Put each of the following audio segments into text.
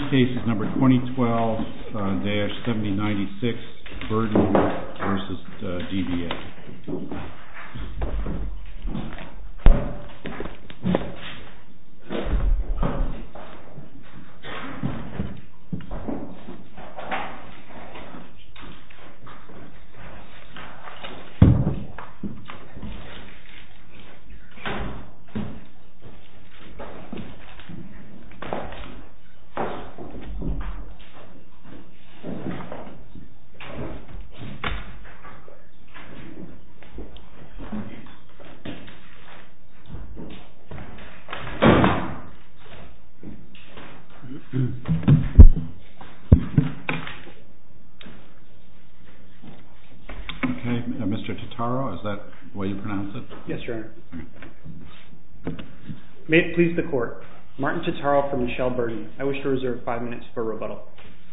case is number 2012-7096, Burden v. DVA. Okay, Mr. Totaro, is that the way you pronounce it? Yes, Your Honor. May it please the Court, Martin Totaro for Michelle Burden. I wish to reserve 5 minutes for rebuttal.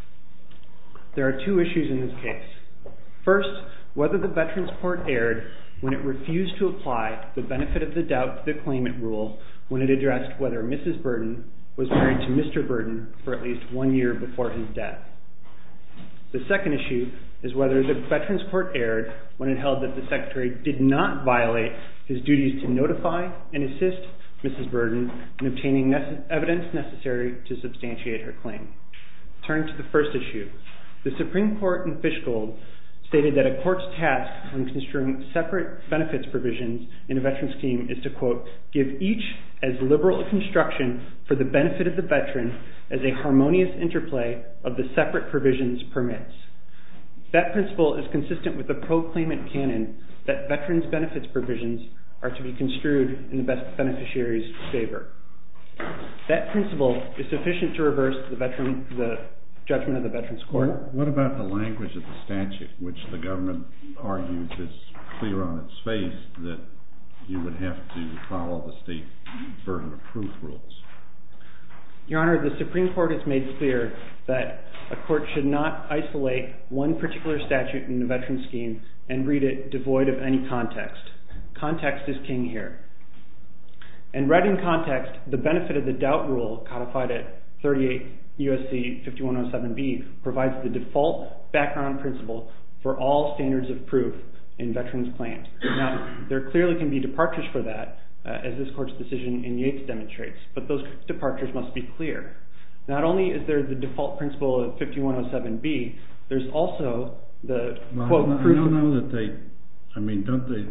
There are two issues in this case. First, whether the Veterans Court erred when it refused to apply the benefit of the doubt to the claimant rule when it addressed whether Mrs. Burden was married to Mr. Burden for at least 1 year before his death. The second issue is whether the Veterans Court erred when it held that the Secretary did not violate his duties to notify and assist Mrs. Burden in obtaining evidence necessary to substantiate her claim. Turning to the first issue, the Supreme Court in Fishgold stated that a court's task when construing separate benefits provisions in a veteran scheme is to, quote, give each as liberal a construction for the benefit of the veteran as a harmonious interplay of the separate provisions permits. That principle is consistent with the pro-claimant canon that veterans' benefits provisions are to be construed in the best beneficiary's favor. That principle is sufficient to reverse the judgment of the Veterans Court. Well, what about the language of the statute, which the government argues is clear on its face that you would have to follow the state burden of proof rules? Your Honor, the Supreme Court has made clear that a court should not isolate one particular statute in the veteran scheme and read it devoid of any context. Context is king here. And read in context, the benefit of the doubt rule codified at 38 U.S.C. 5107B provides the default background principle for all standards of proof in veterans' claims. Now, there clearly can be departures for that, as this Court's decision in Yates demonstrates, but those departures must be clear. Not only is there the default principle of 5107B, there's also the, quote, proof. I don't know that they, don't they,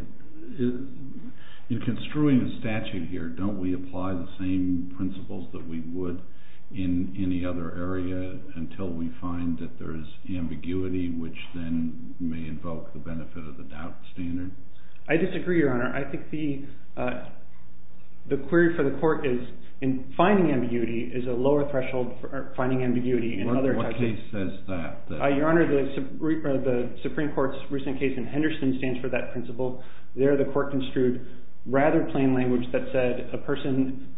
in construing the statute here, don't we apply the same principles that we would in any other area until we find that there is ambiguity, which then may invoke the benefit of the doubt standard? I disagree, Your Honor. I think the query for the court is, in finding ambiguity, is a lower threshold for finding ambiguity in other types of... What case says that? Your Honor, the Supreme Court's recent case in Henderson stands for that principle. There, the court construed rather plain language that said a person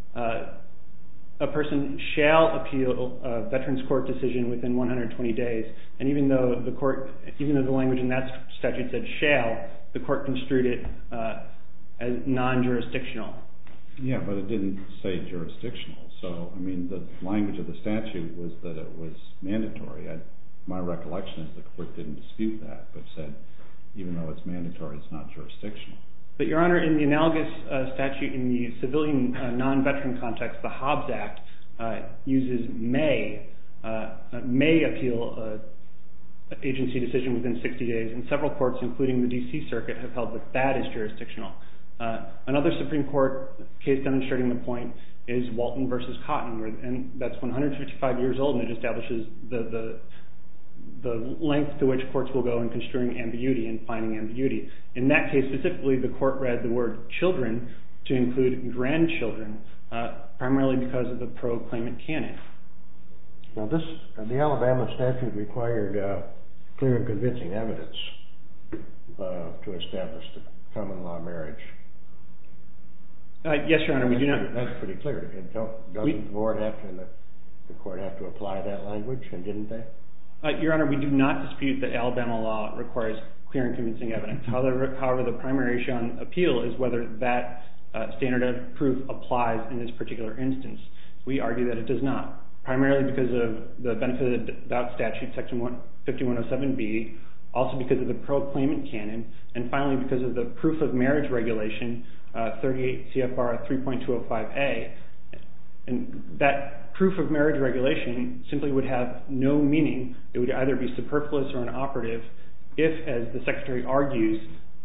shall appeal a Veterans Court decision within 120 days. And even though the language in that statute said shall, the court construed it as non-jurisdictional. Yeah, but it didn't say jurisdictional. So, the language of the statute was that it was mandatory. My recollection is the court didn't dispute that, but said even though it's mandatory, it's not jurisdictional. But, Your Honor, in the analogous statute in the civilian non-veteran context, the Hobbs Act uses may appeal an agency decision within 60 days, and several courts, including the D.C. Circuit, have held that that is jurisdictional. Another Supreme Court case demonstrating the point is Walton v. Cotton, and that's 155 years old, and it establishes the length to which courts will go in construing ambiguity and finding ambiguity. In that case specifically, the court read the word children to include grandchildren, primarily because of the pro-claimant canon. Now, the Alabama statute required clear and convincing evidence to establish the common law marriage. Yes, Your Honor, we do not. That's pretty clear. Doesn't the court have to apply that language, and didn't they? Your Honor, we do not dispute that Alabama law requires clear and convincing evidence. However, the primary issue on appeal is whether that standard of proof applies in this particular instance. We argue that it does not. primarily because of the benefit of the doubt statute, Section 5107B, also because of the proclaimant canon, and finally because of the proof of marriage regulation, 38 CFR 3.205A. And that proof of marriage regulation simply would have no meaning. It would either be superfluous or inoperative if, as the Secretary argues,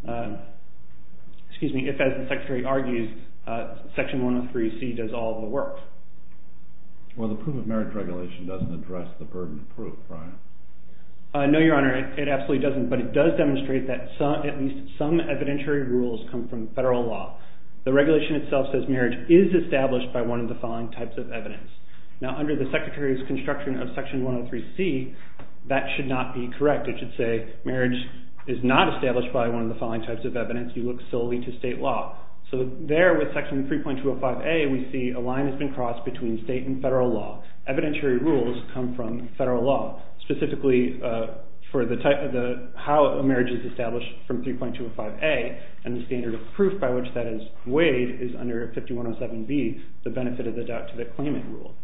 Section 103C does all of the work. Well, the proof of marriage regulation doesn't address the burden of proof, right? No, Your Honor, it absolutely doesn't, but it does demonstrate that at least some evidentiary rules come from federal law. The regulation itself says marriage is established by one of the following types of evidence. Now, under the Secretary's construction of Section 103C, that should not be correct. It should say marriage is not established by one of the following types of evidence. You look solely to state law. So there with Section 3.205A, we see a line has been crossed between state and federal law. Evidentiary rules come from federal law, specifically for how a marriage is established from 3.205A, and the standard of proof by which that is weighed is under 5107B, the benefit of the doubt to the claimant rule.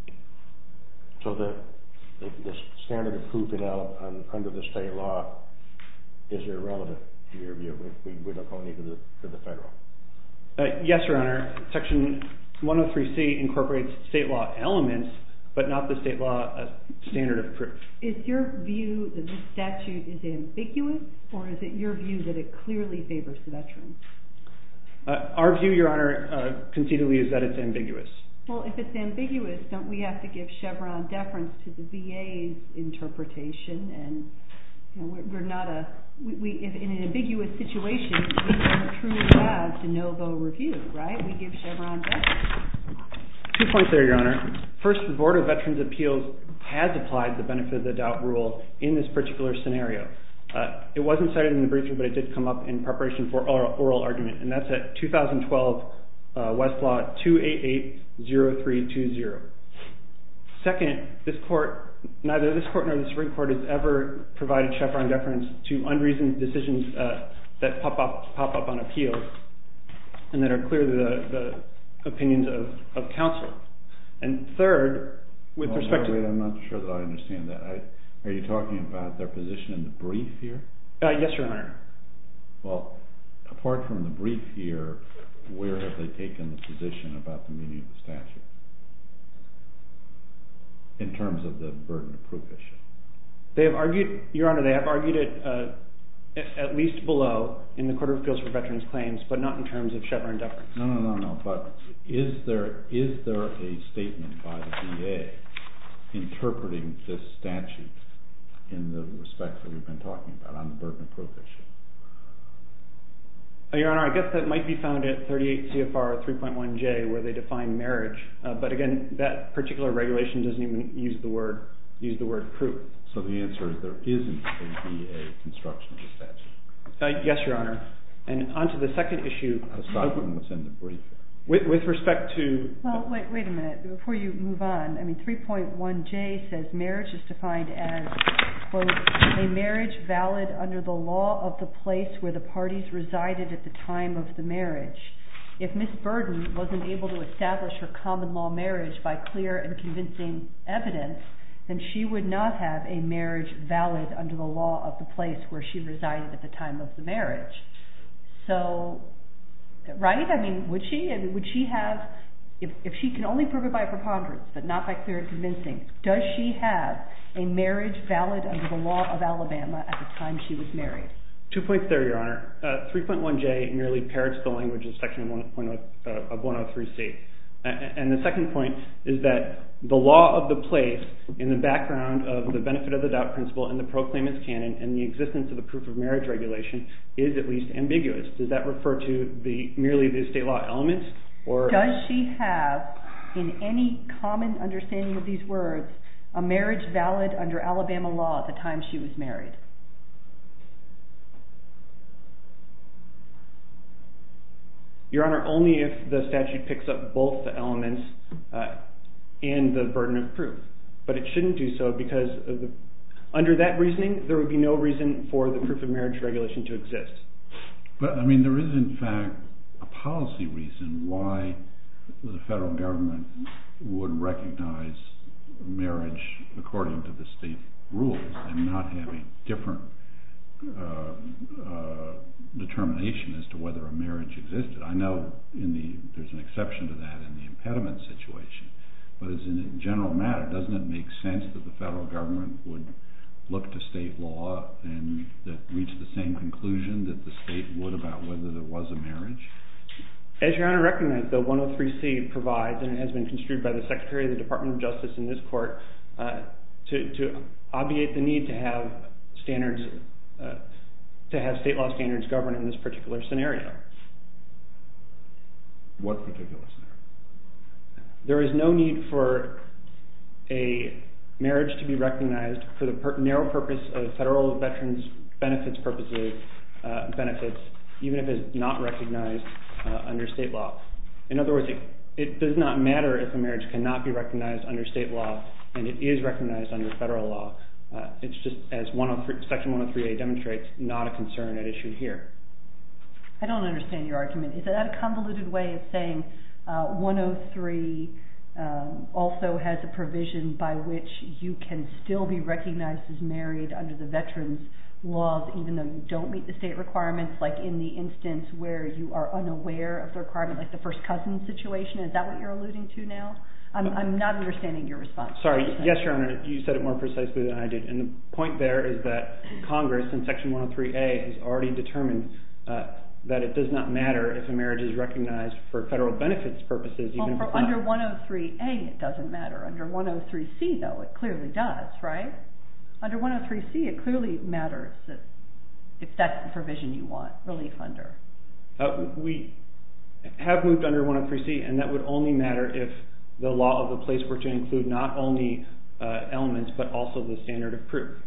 So the standard of proof under the state law is irrelevant to your view. We look only to the federal. Yes, Your Honor. Section 103C incorporates state law elements, but not the state law standard of proof. Is your view that this statute is ambiguous, or is it your view that it clearly favors the veterans? Our view, Your Honor, conceitedly is that it's ambiguous. Well, if it's ambiguous, don't we have to give Chevron deference to the VA's interpretation? And we're not if in an ambiguous situation, we don't truly have de novo review, right? We give Chevron deference. 2 points there, Your Honor. First, the Board of Veterans' Appeals has applied the benefit of the doubt rule in this particular scenario. It wasn't cited in the briefing, but it did come up in preparation for oral argument, and that's at 2012 Westlaw 2880320. Second, neither this court nor the Supreme Court has ever provided Chevron deference to unreasoned decisions that pop up on appeals and that are clearly the opinions of counsel. And third, with respect to... Wait, I'm not sure that I understand that. Are you talking about their position in the brief here? Yes, Your Honor. Well, apart from the brief here, where have they taken the position about the meaning of the statute in terms of the burden of proof issue? They have argued, Your Honor, it at least below in the Court of Appeals for Veterans Claims, but not in terms of Chevron deference. No. But is there a statement by the VA interpreting this statute in the respects that we've been talking about on the burden of proof issue? Your Honor, I guess that might be found at 38 CFR 3.1J, where they define marriage. But again, that particular regulation doesn't even use the word proof. So the answer is there isn't a VA construction of the statute. Yes, Your Honor. And on to the second issue. Aside from what's in the brief. With respect to... Well, wait a minute. Before you move on, 3.1J says marriage is defined as, quote, a marriage valid under the law of the place where the parties resided at the time of the marriage. If Ms. Burden wasn't able to establish her common law marriage by clear and convincing evidence, then she would not have a marriage valid under the law of the place where she resided at the time of the marriage. So, right? Would she have, if she can only prove it by preponderance, but not by clear and convincing, does she have a marriage valid under the law of Alabama at the time she was married? 2 points there, Your Honor. 3.1J merely parrots the language of Section 103C. And the second point is that the law of the place in the background of the benefit of the doubt principle and the proclaimant's canon and the existence of the proof of marriage regulation is at least ambiguous. Does that refer to merely the state law elements? Or does she have, in any common understanding of these words, a marriage valid under Alabama law at the time she was married? Your Honor, only if the statute picks up both the elements and the burden of proof. But it shouldn't do so because under that reasoning, there would be no reason for the proof of marriage regulation to exist. But, there is in fact a policy reason why the federal government would recognize marriage according to the state rules and not having different determination as to whether a marriage existed. I know there's an exception to that in the impediment situation, but as a general matter, doesn't it make sense that the federal government would look to state law and that reach the same conclusion that the state would about whether there was a marriage? As Your Honor recognized, the 103C provides, and it has been construed by the Secretary of the Department of Justice in this court, to obviate the need to have standards, to have state law standards govern in this particular scenario. What particular scenario? There is no need for a marriage to be recognized for the narrow purpose of federal veterans benefits benefits, even if it's not recognized under state law. In other words, it does not matter if a marriage cannot be recognized under state law and it is recognized under federal law. It's just, as Section 103A demonstrates, not a concern at issue here. I don't understand your argument. Is that a convoluted way of saying 103 also has a provision by which you can still be recognized as married under the veterans laws even though you don't meet the state requirements, like in the instance where you are unaware of the requirement, like the first cousin situation? Is that what you're alluding to now? I'm not understanding your response. Sorry, yes, Your Honor, you said it more precisely than I did. And the point there is that Congress in Section 103A has already determined that it does not matter if a marriage is recognized for federal benefits purposes. Under 103A it doesn't matter. Under 103C, though, it clearly does, right? Under 103C, it clearly matters if that's the provision you want relief under. We have moved under 103C, and that would only matter if the law of the place were to include not only elements but also the standard of proof.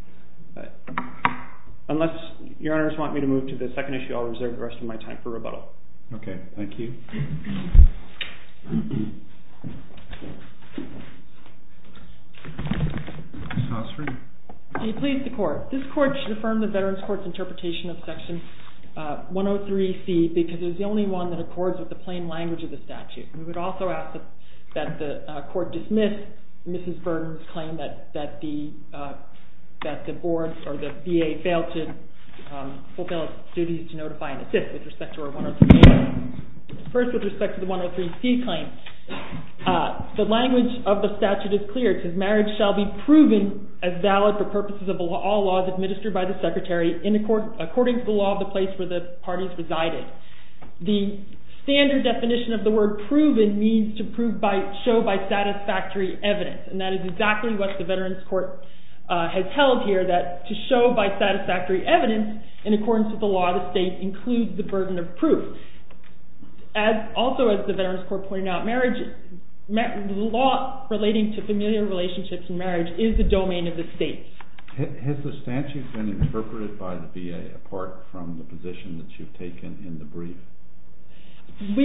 Unless Your Honors want me to move to the second issue, I'll reserve the rest of my time for rebuttal. Okay, thank you. May it please the Court. This Court should affirm the Veterans Court's interpretation of Section 103C because it is the only one that accords with the plain language of the statute. We would also ask that the Court dismiss Mrs. Burden's claim that the Board or the VA failed to fulfill its duties to notify and assist with respect to her 103A. First, with respect to the 103C claim, the language of the statute is clear. It says marriage shall be proven as valid for purposes of all laws administered by the Secretary according to the law of the place where the parties resided. The standard definition of the word proven means to show by satisfactory evidence, and that is exactly what the Veterans Court has held here, that to show by satisfactory evidence in accordance with the law of the state includes the burden of proof. Also, as the Veterans Court pointed out, the law relating to familial relationships and marriage is the domain of the states. Has the statute been interpreted by the VA apart from the position that you've taken in the brief? We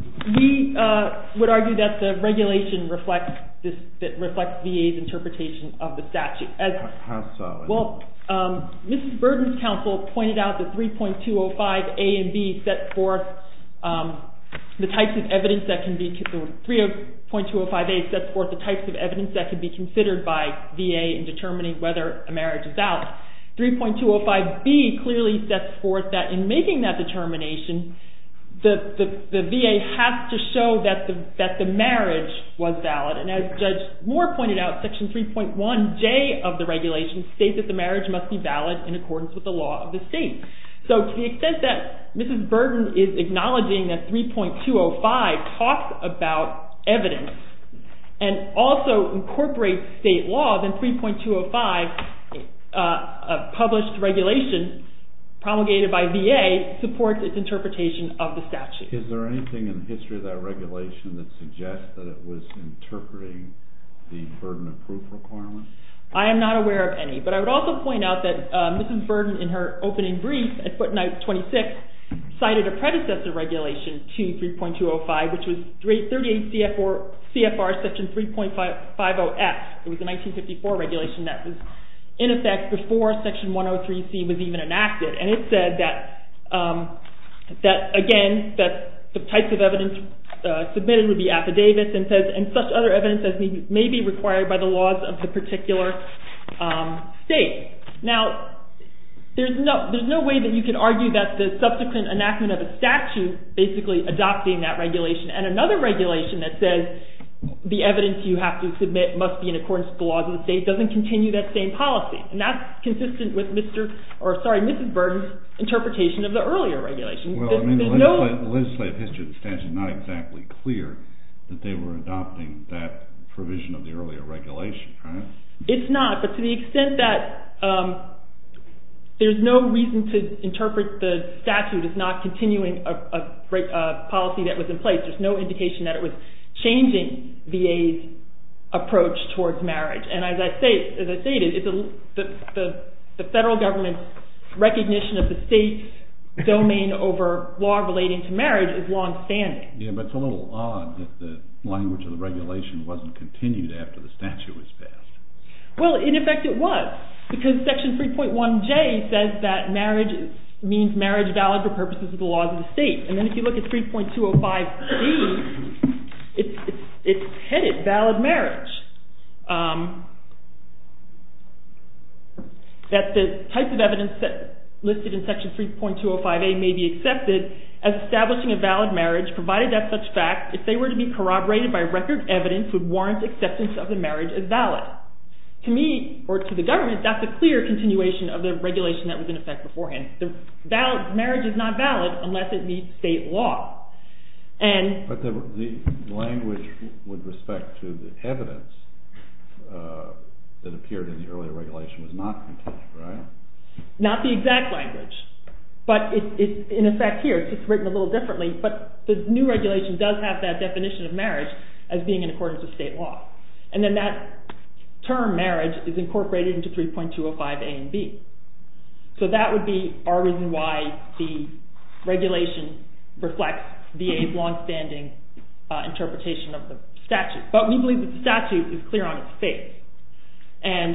would argue that the regulation reflects VA's interpretation of the statute. How so? Well, Mrs. Burden's counsel pointed out that 3.205A and B set forth the types of evidence that can be, 3.205A sets forth the types of evidence that can be considered by VA in determining whether a marriage is valid. 3.205B clearly sets forth that in making that determination, the VA has to show that the marriage was valid. And as Judge Moore pointed out, Section 3.1J of the regulation states that the marriage must be valid in accordance with the law of the state. So to the extent that Mrs. Burden is acknowledging that 3.205 talks about evidence and also incorporates state law, then 3.205, a published regulation promulgated by VA, supports its interpretation of the statute. Is there anything in the history of that regulation that suggests that it was interpreting the burden of proof requirement? I am not aware of any, but I would also point out that Mrs. Burden, in her opening brief at footnote 26, cited a predecessor regulation to 3.205, which was 38 CFR Section 3.50F. It was a 1954 regulation that was in effect before Section 103C was even enacted, and it said that the types of evidence submitted would be affidavits, and says, and such other evidence as may be required by the laws of the particular state. Now, there's no way that you could argue that the subsequent enactment of a statute basically adopting that regulation and another regulation that says the evidence you have to submit must be in accordance with the laws of the state doesn't continue that same policy. And that's consistent with Mrs. Burton's interpretation of the earlier regulation. Well, the legislative history of the statute is not exactly clear that they were adopting that provision of the earlier regulation, right? It's not, but to the extent that there's no reason to interpret the statute as not continuing a policy that was in place. There's no indication that it was changing VA's approach towards marriage. And as I stated, the federal government's recognition of the state's domain over law relating to marriage is long-standing. Yeah, but it's a little odd that the language of the regulation wasn't continued after the statute was passed. Well, in effect it was, because Section 3.1J says that marriage means marriage valid for purposes of the laws of the state. And then if you look at 3.205B, it's headed valid marriage. That the types of evidence listed in Section 3.205A may be accepted as establishing a valid marriage, provided that such fact, if they were to be corroborated by record evidence, would warrant acceptance of the marriage as valid. To me, or to the government, that's a clear continuation of the regulation that was in effect beforehand. Marriage is not valid unless it meets state law. But the language with respect to the evidence that appeared in the earlier regulation was not continued, right? Not the exact language, but it's in effect here. It's just written a little differently, but the new regulation does have that definition of marriage as being in accordance with state law. And then that term marriage is incorporated into 3.205A and B. So that would be our reason why the regulation reflects VA's long-standing interpretation of the statute. But we believe that the statute is clear on its face. And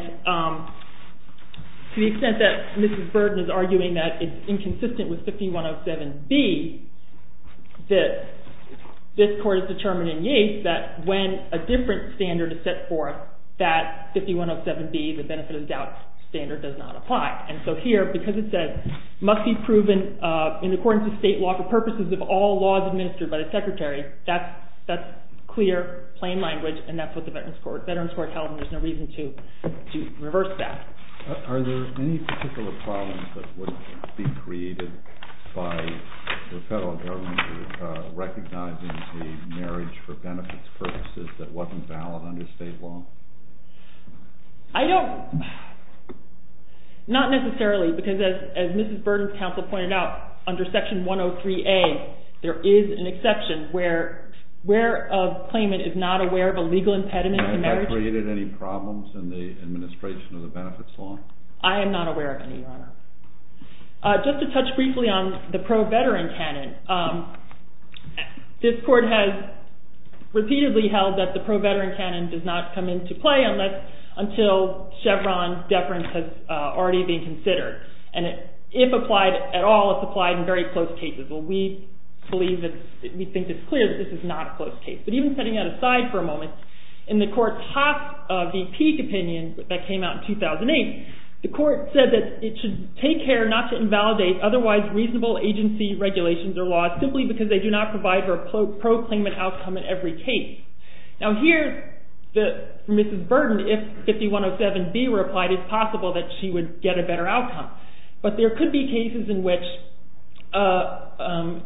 to the extent that Mrs. Burton is arguing that it's inconsistent with 5107B, that this court has determined in Yates that when a different standard is set forth, that 5107B, the benefit of the doubt standard, does not apply. And so here, because it says must be proven in accordance with state law for purposes of all laws administered by the Secretary, that's clear, plain language, and that's what the Veterans Court held, and there's no reason to reverse that. Are there any particular problems that would be created by the federal government recognizing a marriage for benefits purposes that wasn't valid under state law? Not necessarily, because as Mrs. Burton's counsel pointed out, under Section 103A, there is an exception where a claimant is not aware of a legal impediment to marriage. Has that created any problems in the administration of the benefits law? I am not aware of any, Your Honor. Just to touch briefly on the pro-veteran canon, this court has repeatedly held that the pro-veteran canon does not come into play until Chevron deference has already been considered. And if applied at all, it's applied in very close cases. Well, we think it's clear that this is not a close case. But even setting that aside for a moment, in the court's Haas v. Peake opinion that came out in 2008, the court said that it should take care not to invalidate otherwise reasonable agency regulations or laws simply because they do not provide for a pro-claimant outcome in every case. Now here, for Mrs. Burton, if 5107B were applied, it's possible that she would get a better outcome. But there could be cases in which a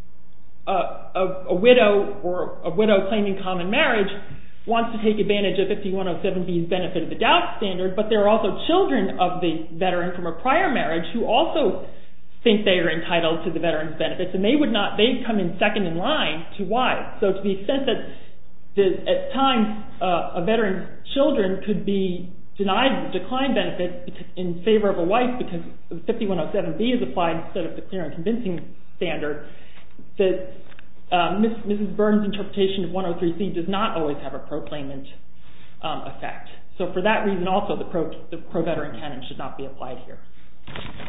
widow claiming common marriage wants to take advantage of 5107B's benefit of the doubt standard, but there are also children of the veteran from a prior marriage who also think they are entitled to the veteran's benefits, and they'd come in second in line to wives. So to the extent that at times a veteran's children could be declined benefits in favor of a wife because 5107B is applied instead of the clear and convincing standard, that Mrs. Burton's interpretation of 103C does not always have a pro-claimant effect. So for that reason also, the pro-veteran canon should not be applied here.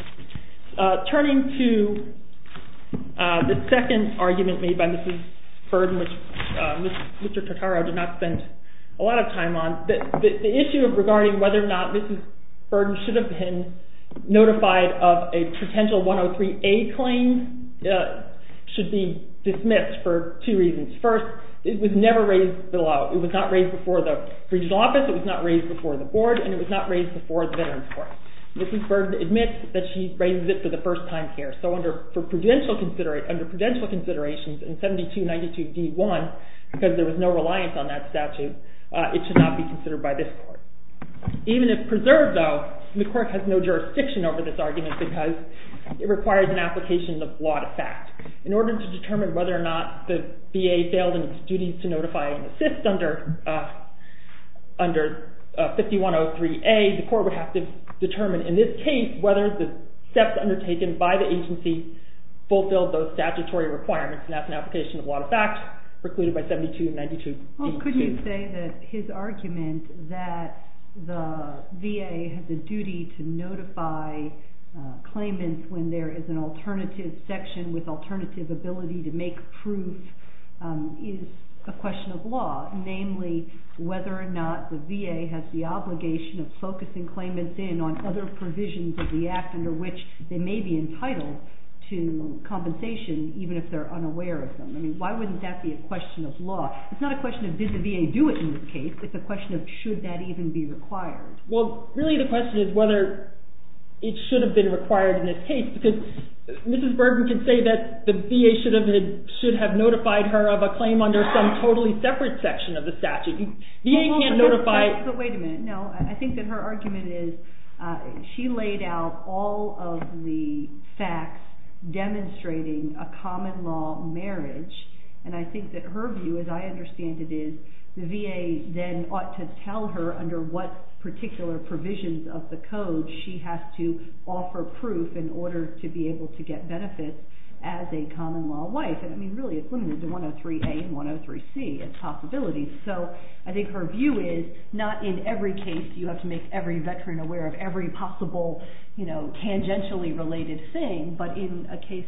Turning to the second argument made by Mrs. burden, which Mr. Totaro did not spend a lot of time on, the issue regarding whether or not Mrs. Burden should have been notified of a potential 103A claim should be dismissed for two reasons. First, it was never raised below. It was not raised before the regional office, it was not raised before the board, and it was not raised before the Veterans Court. Mrs. Burden admits that she raises it for the first time here. So under prudential considerations in 7292D1, because there was no reliance on that statute, it should not be considered by this court. Even if preserved, though, the court has no jurisdiction over this argument because it requires an application of law to fact. In order to determine whether or not the VA failed in its duties to notify and assist under 5103A, the court would have to determine in this case whether the steps undertaken by the agency fulfilled those statutory requirements, and that's an application of law to fact precluded by 7292D2. Well, could you say that his argument that the VA has a duty to notify claimants when there is an alternative section with alternative ability to make proof is a question of law, namely whether or not the VA has the obligation of focusing claimants in on other provisions of the Act under which they may be entitled to compensation even if they're unaware of them. I mean, why wouldn't that be a question of law? It's not a question of did the VA do it in this case, it's a question of should that even be required. Well, really the question is whether it should have been required in this case, because Mrs. Burden can say that the VA should have notified her of a claim under some totally separate section of the statute. VA can't notify... But wait a minute, no, I think that her argument is she laid out all of the facts demonstrating a common law marriage, and I think that her view, as I understand it, is the VA then ought to tell her under what particular provisions of the code she has to offer proof in order to be able to get benefits as a common law wife. And I mean, really, it's limited to 103A and 103C as possibilities. So I think her view is not in every case you have to make every veteran aware of every possible, tangentially related thing, but in a case,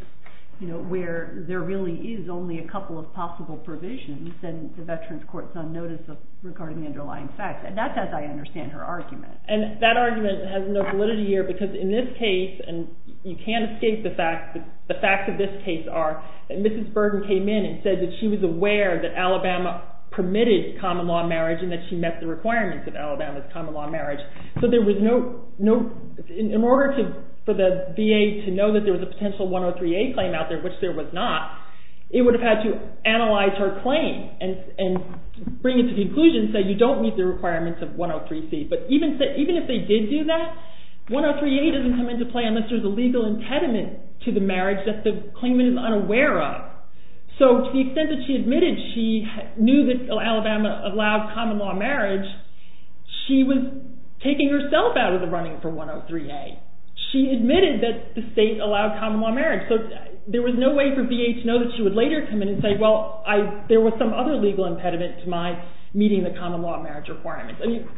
where there really is only a couple of possible provisions, then the Veterans Court's on notice regarding the underlying facts. And that's as I understand her argument. And that argument has no validity here because in this case, and you can't escape the fact that the facts of this case are that Mrs. Burden came in and said that she was aware that Alabama permitted common law marriage and that she met the requirements of Alabama's common law marriage. So there was in order for the VA to know that there was a potential 103A claim out there, which there was not, it would have had to analyze her claim and bring it to conclusion and say you don't meet the requirements of 103C. But even if they did do that, 103A doesn't come into play unless there's a legal impediment to the marriage that the claimant is unaware of. So to the extent that she admitted she knew that Alabama allowed common law marriage, she was taking herself out of the running for 103A. She admitted that the state allowed common law marriage. So there was no way for VA to know that she would later come in and say, well, there was some other legal impediment to my meeting the common law marriage requirements. I mean,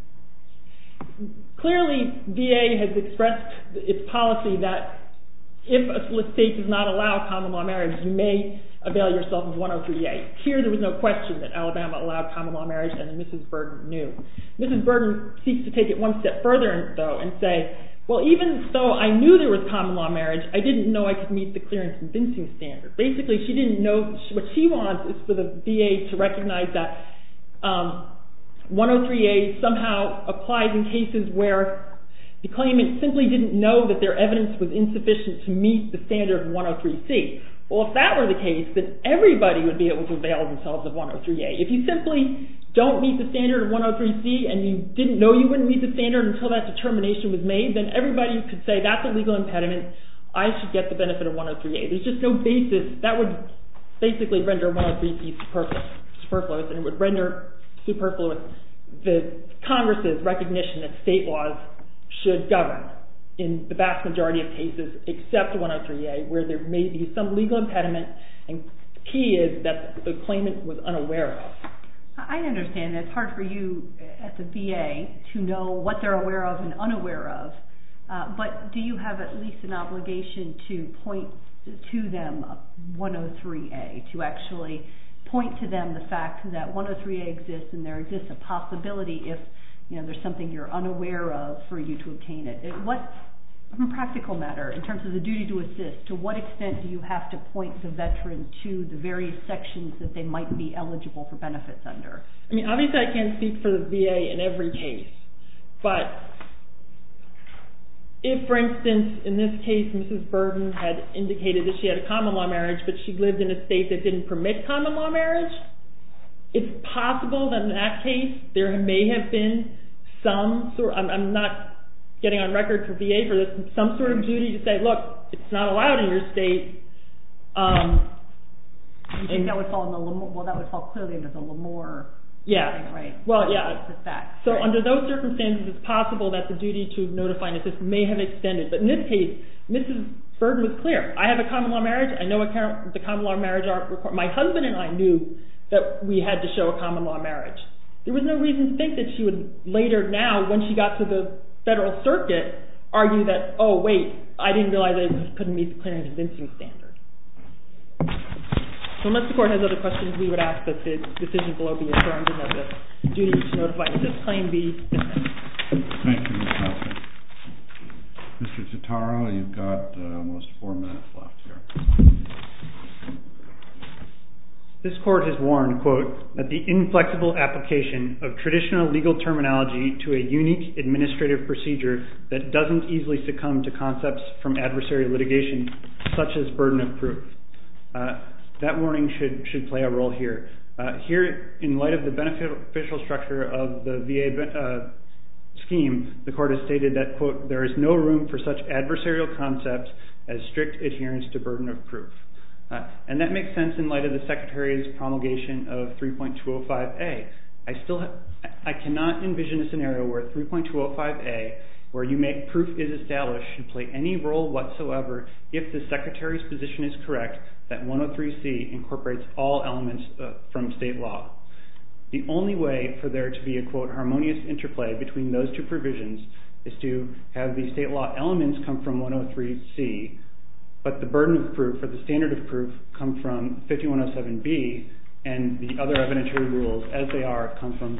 clearly VA has expressed its policy that if a state does not allow common law marriage, you may avail yourself of 103A. Here there was no question that Alabama allowed common law marriage and Mrs. Burden knew. Mrs. Burden seeks to take it one step further, though, and say, well, even though I knew there was common law marriage, I didn't know I could meet the clear and convincing standard. Basically, she didn't know. What she wants is for the VA to recognize that 103A somehow applies in cases where the claimant simply didn't know that their evidence was insufficient to meet the standard of 103C. Well, if that were the case, then everybody would be able to avail themselves of 103A. If you simply don't meet the standard of 103C and you didn't know you wouldn't meet the standard until that determination was made, then everybody could say that's a legal impediment. I should get the benefit of 103A. There's just no basis. That would basically render 103C superfluous, and it would render superfluous the Congress's recognition that state laws should govern in the vast majority of cases except 103A, where there may be some legal impediment, and key is that the claimant was unaware of. I understand that it's hard for you at the VA to know what they're aware of and unaware of, but do you have at least an obligation to point to them 103A, to actually point to them the fact that 103A exists and there exists a possibility if there's something you're unaware of for you to obtain it. From a practical matter, in terms of the duty to assist, to what extent do you have to point the veteran to the various sections that they might be eligible for benefits under? I mean, obviously I can't speak for the VA in every case, but if, for instance, in this case, Mrs. Burden had indicated that she had a common law marriage, but she lived in a state that didn't permit common law marriage, it's possible that in that case there may have been some sort of, I'm not getting on record for VA for this, some sort of duty to say, look, it's not allowed in your state. You think that would fall in that would fall clearly under the Lamore thing, right? Well, yeah. So right? Under those circumstances, it's possible that the duty to notify and assist may have extended. But in this case, Mrs. Burden was clear. I have a common law marriage. I know what the common law marriage are. My husband and I knew that we had to show a common law marriage. There was no reason to think that she would later now, when she got to the Federal Circuit, argue that, oh, wait, I didn't realize I couldn't meet the clear and convincing standard. So unless the Court has other questions, we would ask that the decision below be affirmed and that the duty to notify and assist claim be dismissed. Thank you, Ms. Hoffman. Mr. Totaro, you've got almost 4 minutes left here. This Court has warned, quote, that the inflexible application of traditional legal terminology to a unique administrative procedure that doesn't easily succumb to concepts from adversarial litigation, such as burden of proof. That warning should play a role here. Here, in light of the beneficial structure of the VA scheme, the Court has stated that, quote, there is no room for such adversarial concepts as strict adherence to burden of proof. And that makes sense in light of the Secretary's promulgation of 3.205A. I cannot envision a scenario where 3.205A, where you make proof is established, should play any role whatsoever if the Secretary's position is correct that 103C incorporates all elements from state law. The only way for there to be a, quote, harmonious interplay between those two provisions is to have the state law elements come from 103C, but the burden of proof, or the standard of proof, come from 5107B, and the other evidentiary rules, as they are, come from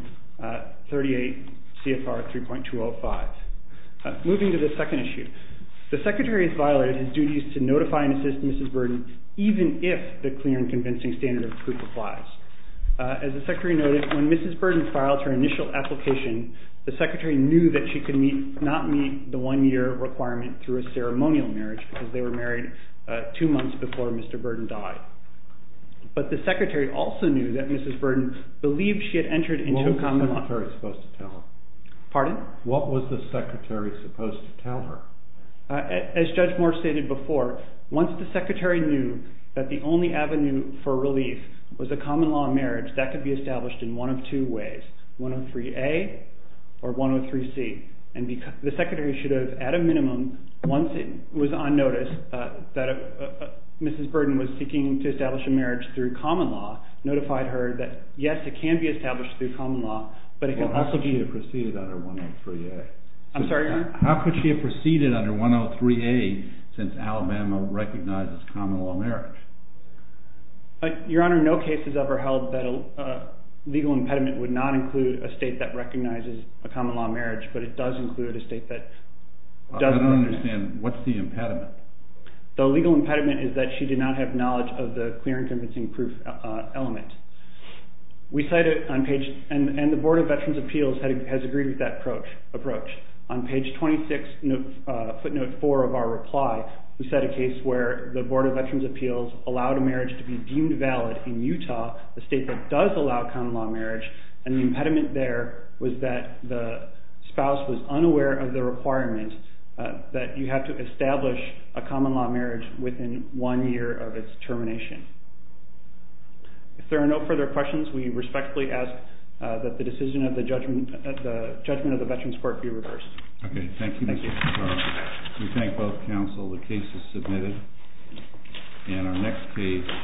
38 CFR 3.205. Moving to the second issue. The Secretary has violated his duties to notify and assist Mrs. Burden, even if the clear and convincing standard of proof applies. As the Secretary noted, when Mrs. Burden filed her initial application, the Secretary knew that she could not meet the 1-year requirement through a ceremonial marriage because they were married 2 months before Mr. Burden died. But the Secretary also knew that Mrs. Burden believed she had entered into a common law. What was the Secretary supposed to tell her? Pardon? What was the Secretary supposed to tell her? As Judge Moore stated before, once the Secretary knew that the only avenue for relief was a common law marriage, that could be established in one of two ways, 103A or 103C. And the Secretary should have, at a minimum, once it was on notice that Mrs. Burden was seeking to establish a marriage through common law, notified her that, yes, it can be established through common law, but it can also be... How could she have proceeded under 103A? I'm sorry, Your Honor? How could she have proceeded under 103A since Alabama recognizes common law marriage? Your Honor, no case has ever held that a legal impediment would not include a state that recognizes a common law marriage, but it does include a state that doesn't. I don't understand. What's the impediment? The legal impediment is that she did not have knowledge of the clear and convincing proof element. We cite it on page, and the Board of Veterans' Appeals has agreed with that approach. On page 26, footnote 4 of our reply, we cite a case where the Board of Veterans' Appeals allowed a marriage to be deemed valid in Utah, a state that does allow common law marriage, and the impediment there was that the spouse was unaware of the requirement that you have to establish a common law marriage within 1 year of its termination. If there are no further questions, we respectfully ask that the decision of the judgment of the Veterans Court be reversed. Okay, thank you, Mr. Chairman. We thank both counsel. The case is submitted. And our next case